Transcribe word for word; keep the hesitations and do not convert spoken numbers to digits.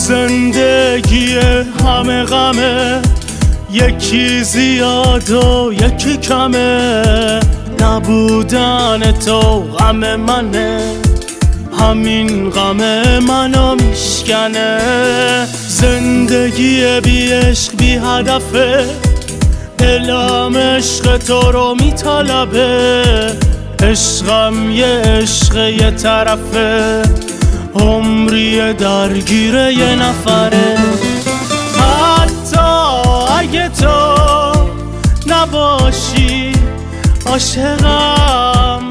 زندگی همه غمه، یکی زیاد و یکی کمه. نبودن تو غم منه، همین غم منو میشکنه. زندگی بی عشق بی هدفه، دلم عشق تو رو میطلبه. عشقم یه عشق یه طرفه، عمری درگیر یه نفره. حتی اگه تو نباشی عاشقم